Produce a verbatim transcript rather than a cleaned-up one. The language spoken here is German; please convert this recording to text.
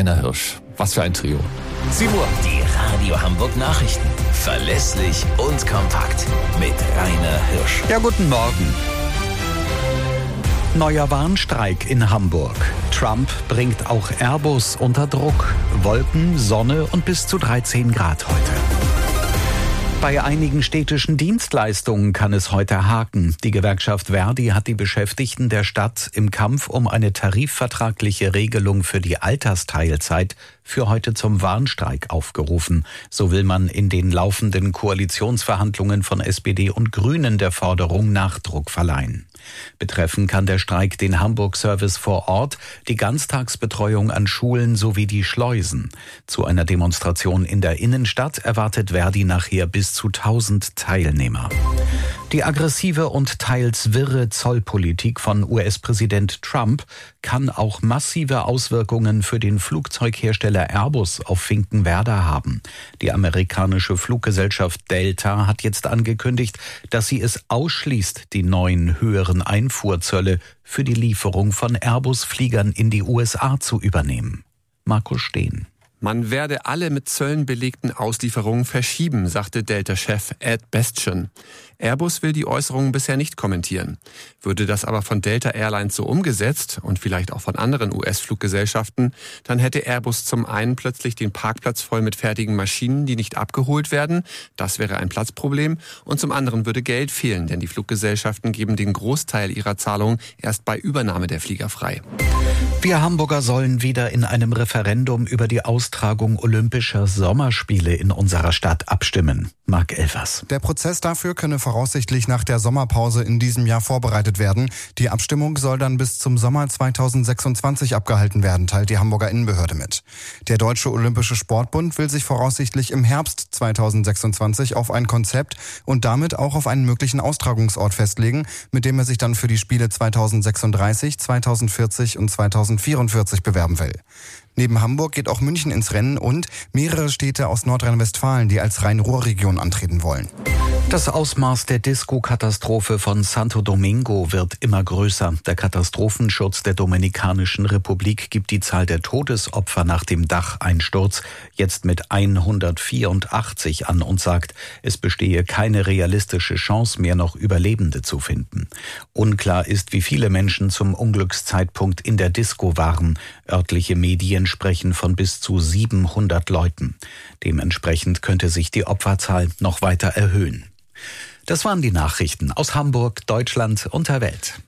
Rainer Hirsch. Was für ein Trio. sieben Uhr. Die Radio Hamburg Nachrichten. Verlässlich und kompakt. Mit Rainer Hirsch. Ja, guten Morgen. Neuer Warnstreik in Hamburg. Trump bringt auch Airbus unter Druck. Wolken, Sonne und bis zu dreizehn Grad heute. Bei einigen städtischen Dienstleistungen kann es heute haken. Die Gewerkschaft Verdi hat die Beschäftigten der Stadt im Kampf um eine tarifvertragliche Regelung für die Altersteilzeit für heute zum Warnstreik aufgerufen. So will man in den laufenden Koalitionsverhandlungen von S P D und Grünen der Forderung Nachdruck verleihen. Betreffen kann der Streik den Hamburg-Service vor Ort, die Ganztagsbetreuung an Schulen sowie die Schleusen. Zu einer Demonstration in der Innenstadt erwartet Verdi nachher bis zu tausend Teilnehmer. Die aggressive und teils wirre Zollpolitik von U S-Präsident Trump kann auch massive Auswirkungen für den Flugzeughersteller Airbus auf Finkenwerder haben. Die amerikanische Fluggesellschaft Delta hat jetzt angekündigt, dass sie es ausschließt, die neuen höheren Einfuhrzölle für die Lieferung von Airbus-Fliegern in die U S A zu übernehmen. Markus Steen. Man werde alle mit Zöllen belegten Auslieferungen verschieben, sagte Delta-Chef Ed Bastian. Airbus will die Äußerungen bisher nicht kommentieren. Würde das aber von Delta Airlines so umgesetzt und vielleicht auch von anderen U S-Fluggesellschaften, dann hätte Airbus zum einen plötzlich den Parkplatz voll mit fertigen Maschinen, die nicht abgeholt werden. Das wäre ein Platzproblem. Und zum anderen würde Geld fehlen, denn die Fluggesellschaften geben den Großteil ihrer Zahlungen erst bei Übernahme der Flieger frei. Wir Hamburger sollen wieder in einem Referendum über die Austragung olympischer Sommerspiele in unserer Stadt abstimmen. Marc Elvers. Der Prozess dafür könne voraussichtlich nach der Sommerpause in diesem Jahr vorbereitet werden. Die Abstimmung soll dann bis zum Sommer zweitausendsechsundzwanzig abgehalten werden, teilt die Hamburger Innenbehörde mit. Der Deutsche Olympische Sportbund will sich voraussichtlich im Herbst zweitausendsechsundzwanzig auf ein Konzept und damit auch auf einen möglichen Austragungsort festlegen, mit dem er sich dann für die Spiele zweitausendsechsunddreißig, zweitausendvierzig und zweitausendvierundvierzig bewerben will. Neben Hamburg geht auch München ins Rennen und mehrere Städte aus Nordrhein-Westfalen, die als Rhein-Ruhr-Region antreten wollen. Das Ausmaß der Disco-Katastrophe von Santo Domingo wird immer größer. Der Katastrophenschutz der Dominikanischen Republik gibt die Zahl der Todesopfer nach dem Dacheinsturz jetzt mit hundertvierundachtzig an und sagt, es bestehe keine realistische Chance mehr, noch Überlebende zu finden. Unklar ist, wie viele Menschen zum Unglückszeitpunkt in der Disco waren. Örtliche Medien sprechen von bis zu siebenhundert Leuten. Dementsprechend könnte sich die Opferzahl noch weiter erhöhen. Das waren die Nachrichten aus Hamburg, Deutschland und der Welt.